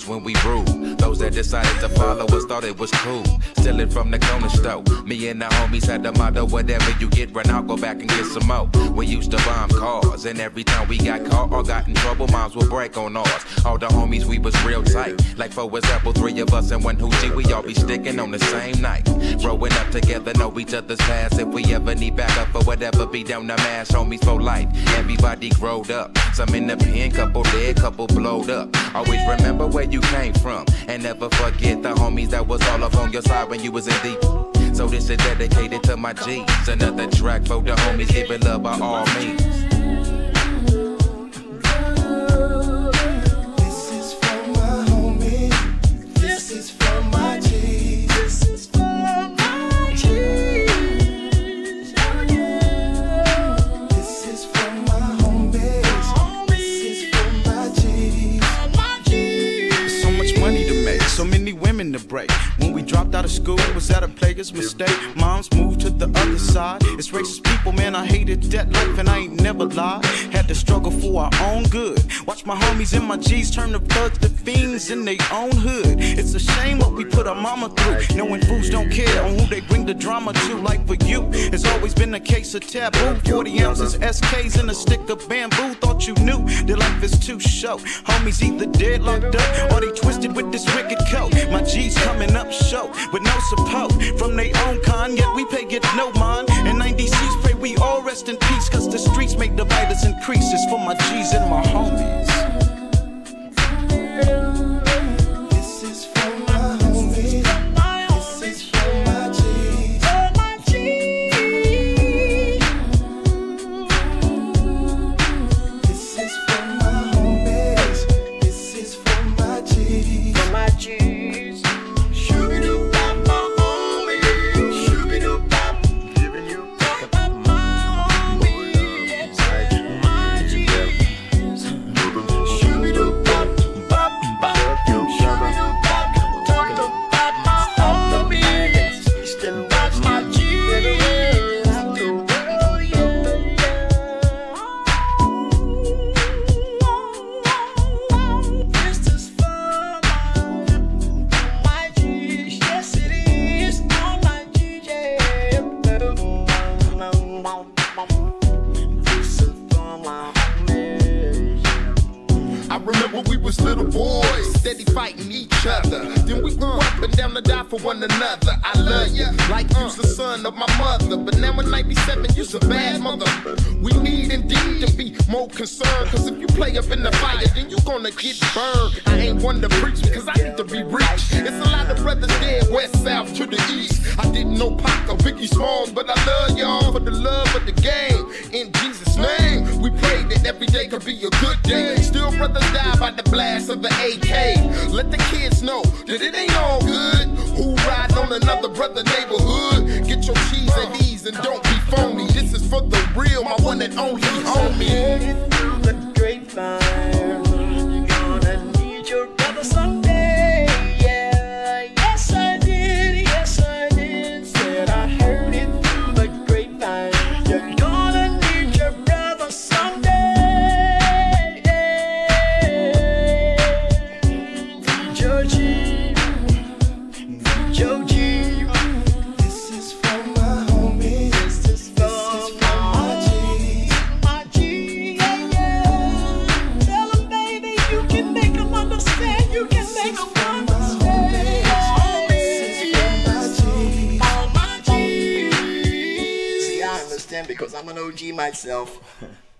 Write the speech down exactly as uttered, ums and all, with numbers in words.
bruise when we rule. Those that decided to follow us thought it was cool. Stealing from the corner store. Me and the homies had the motto, whatever you get, run out, go back and get some more. We used to bomb cars, and every time we got caught or got in trouble, moms would break on ours. All the homies, we was real tight. Like for example, three of us and one hoochie, we all be sticking on the same night. Growing up together, know each other's past. If we ever need backup or whatever, be down the mash, homies for life. Everybody growed up. Some in the pen, couple dead, couple blowed up. Always remember where you came from, and never forget the homies that was all up on your side when you was in deep. So this is dedicated to my G's. Another track for the homies, give it love by all means. To break. When we dropped out of school, was that a player's mistake? Moms moved to the other side. It's racist people, man, I hated that life and I ain't never lied. Had to struggle for our own good. Watch my homies and my G's turn to thugs to fiends in their own hood. It's a shame what we put our mama through. Knowing fools don't care on who they bring the drama to. Like for you, it's always been a case of taboo. forty ounces, S Ks, and a stick of bamboo. Thought you knew that life is too short. Homies either dead, locked up, or they twisted with this wicked coat. My G's coming up short with no support from their own kind, yet we pay it no mind. And ninety C's pray we all rest in peace, cause the streets make the violence increases for my G's and my homies. This is for my homies. This is for my G's. For my G's. This is for my homies. This is for my G's. For my G's. For one another, I love you like you's the son of my mother. But now in ninety-seven, you's a bad mother. We need indeed to be more concerned, cause if you play up in the fire, then you gonna get burned. I ain't one to preach because I need to be rich. It's a lot of brothers dead, west, south to the east. I didn't know Pac or Biggie Smalls, but I love y'all for the love of the game. In Jesus' name, we pray that every day could be a good day. Still brothers die by the blast of the A K. Let the kids know that it ain't all good. Who ride on another brother neighborhood? Get your cheese at ease and don't be phony. This is for the real, my one and only homie. Through the grapevine, you're gonna need your brother someday. Yeah, yes I did, yes I did. Said I heard it through the grapevine. You're gonna need your brother someday. Georgie. Joe G. This is for my homies. This is for my G. My G. Yeah, yeah. Tell them, baby, you can make them understand. You can make them understand. This is for my G. All my G's. See, I understand because I'm an O G myself.